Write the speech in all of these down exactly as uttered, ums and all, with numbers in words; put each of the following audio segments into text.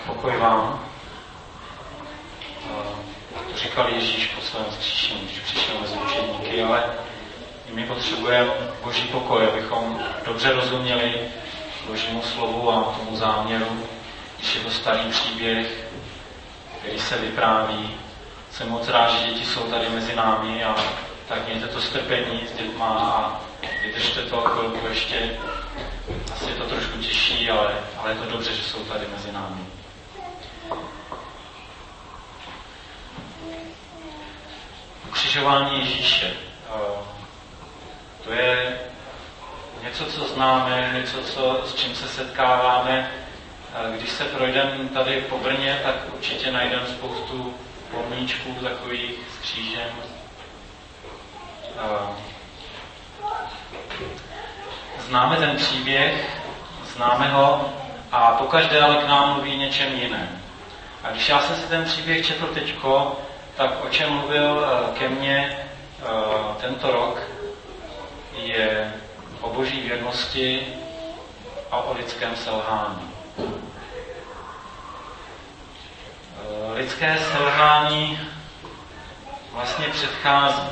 Pokoj vám. To říkal Ježíš po svém vzkříšení, když přišel mezi učedníky, ale my potřebujeme Boží pokoj, abychom dobře rozuměli Božímu slovu a tomu záměru. Když je to starý příběh, který se vypráví, jsem moc rád, že děti jsou tady mezi námi, a tak mějte to strpení s dětma a vydržte to chvilku ještě. Asi je to trošku těžší, ale, ale je to dobře, že jsou tady mezi námi. Ukřižování Ježíše. To je něco, co známe, něco, co, s čím se setkáváme. Když se projdeme tady po Brně, tak určitě najdeme spoustu pomníčků takových s křížem. Známe ten příběh, známe ho a pokaždé ale k nám mluví něčem jiném. A když já jsem si ten příběh četl teďko, tak o čem mluvil ke mně tento rok, je o Boží věrnosti a o lidském selhání. Lidské selhání vlastně předchází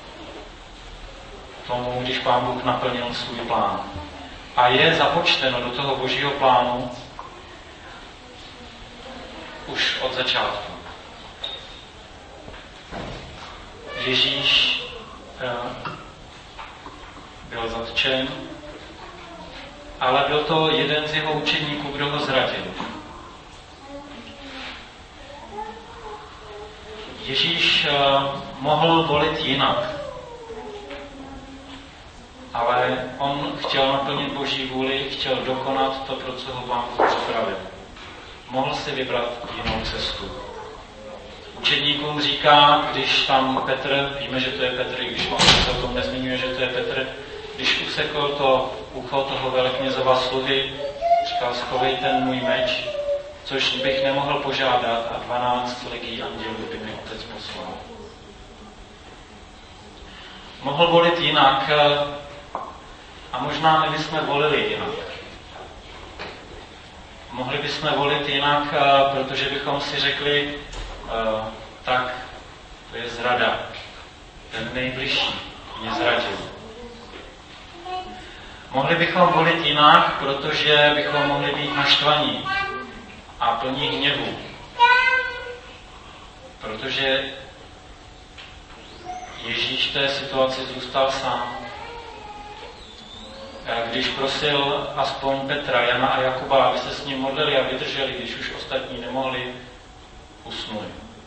tomu, když Pán Bůh naplnil svůj plán. A je započteno do toho Božího plánu už od začátku. Ježíš byl zatčen, ale byl to jeden z jeho učedníků, kdo ho zradil. Ježíš mohl volit jinak, ale on chtěl naplnit Boží vůli, chtěl dokonat to, pro co ho Pán Bůh připravil. Mohl si vybrat jinou cestu. Učedníkům říká, když tam Petr, víme, že to je Petr, i když on se o tom nezmiňuje, že to je Petr, když usekl to ucho toho veleknězova sluhy, říkal, schovejte můj meč, což bych nemohl požádat, a dvanáct legií andělů by mi Otec poslal. Mohl volit jinak, a možná my bychom volili jinak. Mohli bychom volit jinak, protože bychom si řekli, tak to je zrada. Ten nejbližší mě zradil. Mohli bychom volit jinak, protože bychom mohli být naštvaní a plní hněvu. Protože Ježíš v té situaci zůstal sám. Když prosil aspoň Petra, Jana a Jakuba, aby se s ním modlili a vydrželi, když už ostatní nemohli, usnuli.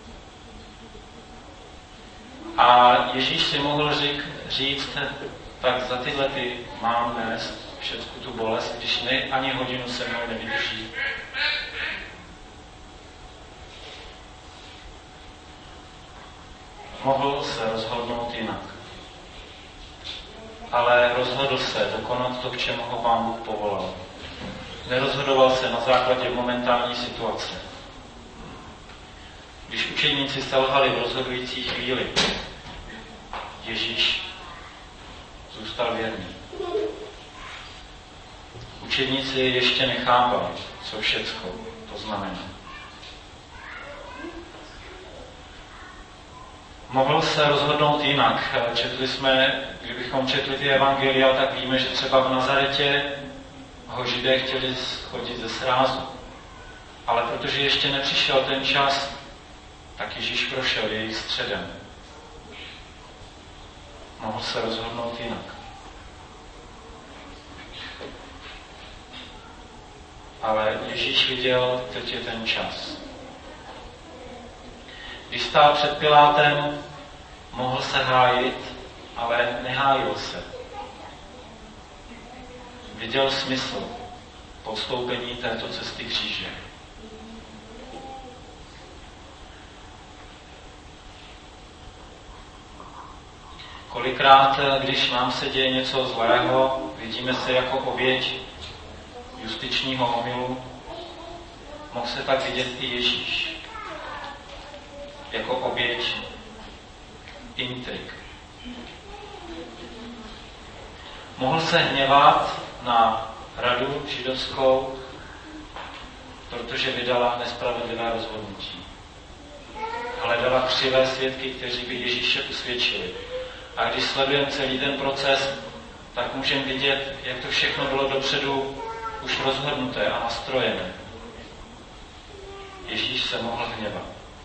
A Ježíš si mohl řík, říct, tak za tyhle ty mám nést všecku tu bolest, když ne, ani hodinu se mnou nevydrží. Mohl se rozhodnout jinak. Ale rozhodl se dokonat to, k čemu ho Pán Bůh povolal. Nerozhodoval se na základě momentální situace. Když učeníci selhali v rozhodující chvíli, Ježíš zůstal věrný. Učeníci ještě nechápali, co všecko to znamená. Mohl se rozhodnout jinak. Četli jsme, kdybychom četli ty evangelia, tak víme, že třeba v Nazaretě ho Židé chtěli schodit ze srázu. Ale protože ještě nepřišel ten čas, tak Ježíš prošel jejich středem. Mohl se rozhodnout jinak. Ale Ježíš viděl, teď je ten čas. Když stál před Pilátem, mohl se hájit, ale nehájil se. Viděl smysl podstoupení této cesty kříže. Kolikrát, když nám se děje něco zlého, vidíme se jako oběť justičního omylu, mohl se tak vidět i Ježíš. Jako oběť intrik. Mohl se hněvat na radu židovskou, protože vydala nespravedlivé rozhodnutí. Hledala křivé svědky, kteří by Ježíše usvědčili. A když sledujeme celý ten proces, tak můžeme vidět, jak to všechno bylo dopředu už rozhodnuté a nastrojené. Ježíš se mohl hněvat.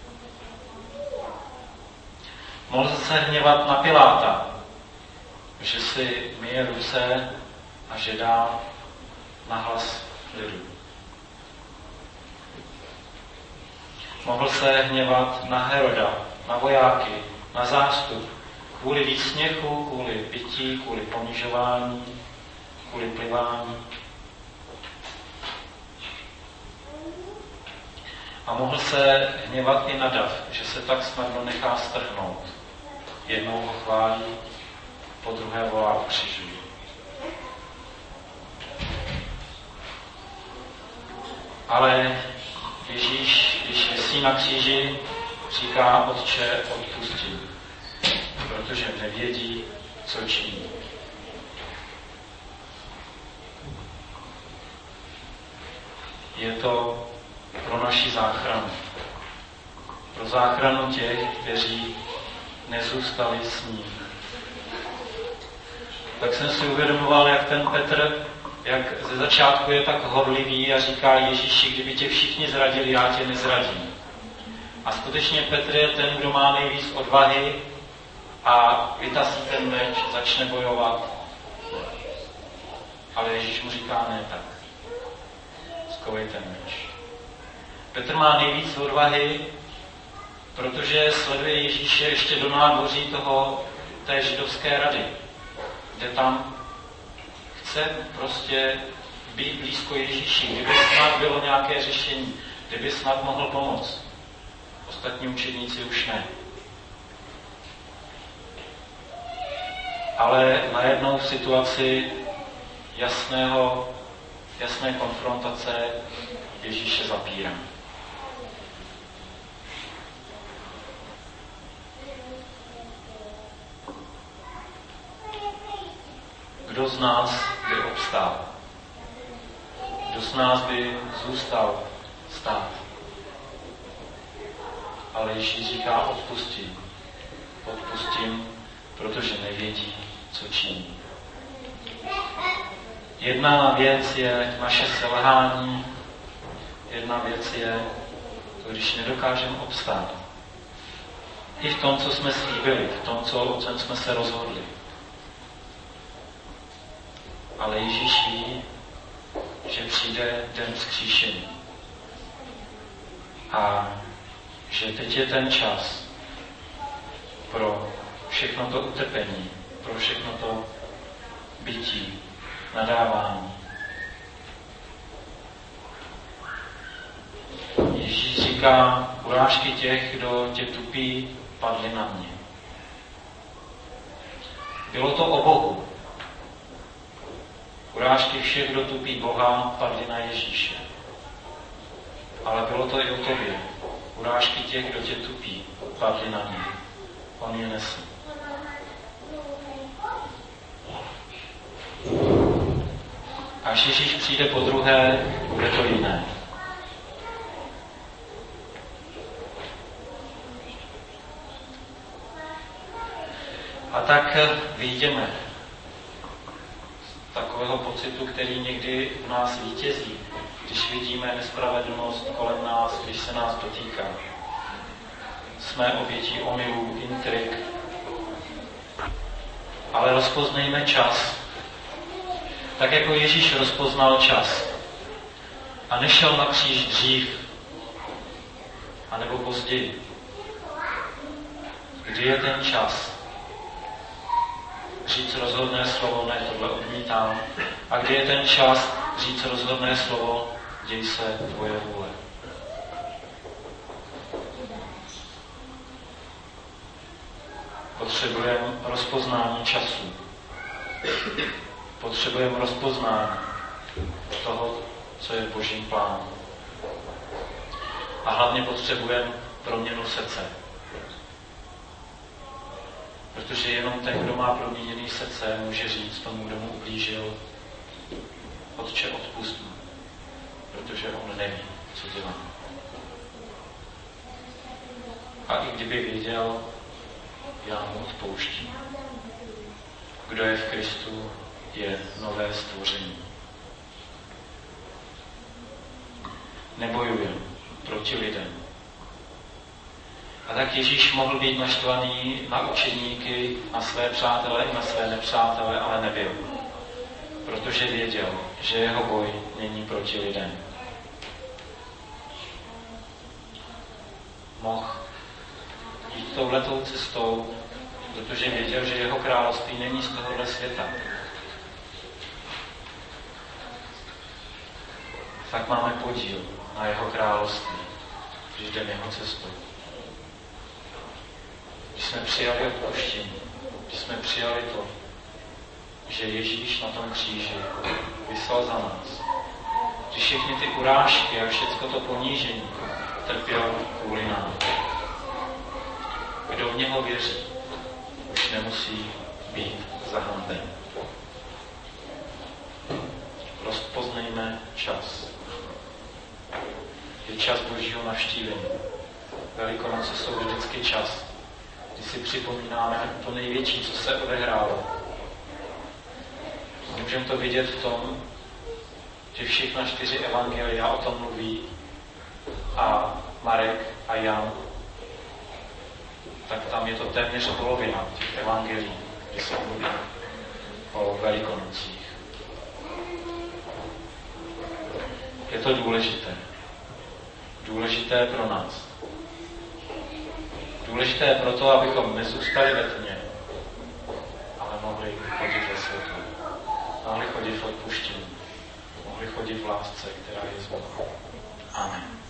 Mohl se hněvat na Piláta, že si myje ruce a že dá nahlas lidu. Mohl se hněvat na Heroda, na vojáky, na zástup, kvůli výsměchu, kvůli pití, kvůli ponižování, kvůli plivání. A mohl se hněvat i na dav, že se tak snadno nechá strhnout. Jednou ho chválí, po druhé volá ukřižují. Ale Ježíš, když visí na kříži, říká: Otče, odpustí, protože nevědí, co činí. Je to pro naši záchranu. Pro záchranu těch, kteří nezůstali s ním. Tak jsem si uvědomoval, jak ten Petr, jak ze začátku je tak horlivý a říká: Ježíši, kdyby tě všichni zradili, já tě nezradím. A skutečně Petr je ten, kdo má nejvíc odvahy a vytasí ten meč, začne bojovat. Ale Ježíš mu říká: ne tak. Skovej ten meč. Petr má nejvíc odvahy, protože sleduje Ježíše ještě do nádvoří toho, té židovské rady, kde tam chce prostě být blízko Ježíši, kdyby snad bylo nějaké řešení, kdyby snad mohl pomoct. Ostatní učedníci už ne. Ale najednou v situaci jasného, jasné konfrontace Ježíše zapírá. Kdo z nás by obstál? Kdo z nás by zůstal stát? Ale Ježíš říká: odpustím. Odpustím, protože nevědí, co činí. Jedna věc je naše selhání, jedna věc je to, když nedokážeme obstát. I v tom, co jsme slíbili, v tom, co, o čem jsme se rozhodli. Ale Ježíš ví, že přijde den vzkříšení. A že teď je ten čas pro všechno to utrpení, pro všechno to bytí, nadávání. Ježíš říká: urážky těch, kdo tě tupí, padly na mě. Bylo to o Bohu. Urážky všech, kdo tupí Boha, padly na Ježíše. Ale bylo to i o tobě. Urážky těch, kdo tě tupí, padly na mě. On je nesl. Až Ježíš přijde po druhé, bude to jiné. A tak vyjdeme z takového pocitu, který někdy v nás vítězí, když vidíme nespravedlnost kolem nás, když se nás dotýká. Jsme obětí omylů, intrik. Ale rozpoznejme čas. Tak jako Ježíš rozpoznal čas a nešel na kříž dřív, anebo později. Kdy je ten čas? Říct rozhodné slovo, ne, tohle odmítám. A kdy je ten čas říct rozhodné slovo, děj se tvoje vůle. Potřebujeme rozpoznání času. Potřebujeme rozpoznání toho, co je Božím plánem. A hlavně potřebujeme proměnu srdce. Protože jenom ten, kdo má proměněné srdce, může říct tomu, kdo mu ublížil: Otče, odpust mu, protože on neví. co dělám. A i kdyby věděl, já mu odpouštím. Kdo je v Kristu, je nové stvoření. Nebojuje proti lidem. A tak Ježíš mohl být naštvaný na učedníky, na své přátele i na své nepřátele, ale nebyl. Protože věděl, že jeho boj není proti lidem. Mohl jít touhletou cestou, protože věděl, že jeho království není z tohohle světa. Tak máme podíl na jeho království, když jdeme jeho cestou. Když jsme přijali odpuštění, když jsme přijali to, že Ježíš na tom kříži vyslal za nás, když všechny ty urážky a všechno to ponížení trpěl kvůli nám. Kdo v něho věří, už nemusí být zahanben. Rozpoznejme čas. Je čas Božího navštívení. Velikonoce jsou vždycky čas, kdy si připomínáme to největší, co se odehrálo. Můžeme to vidět v tom, že všechna čtyři evangelia o tom mluví a Marek a Jan, tak tam je to téměř polovina těch evangelií, kdy se mluví o Velikonocích. Je to důležité. Důležité pro nás. Důležité proto, abychom nezůstali ve tmě, ale mohli chodit ve světlu. Mohli chodit v odpuštění. Mohli chodit v lásce, která je z Boha. Amen.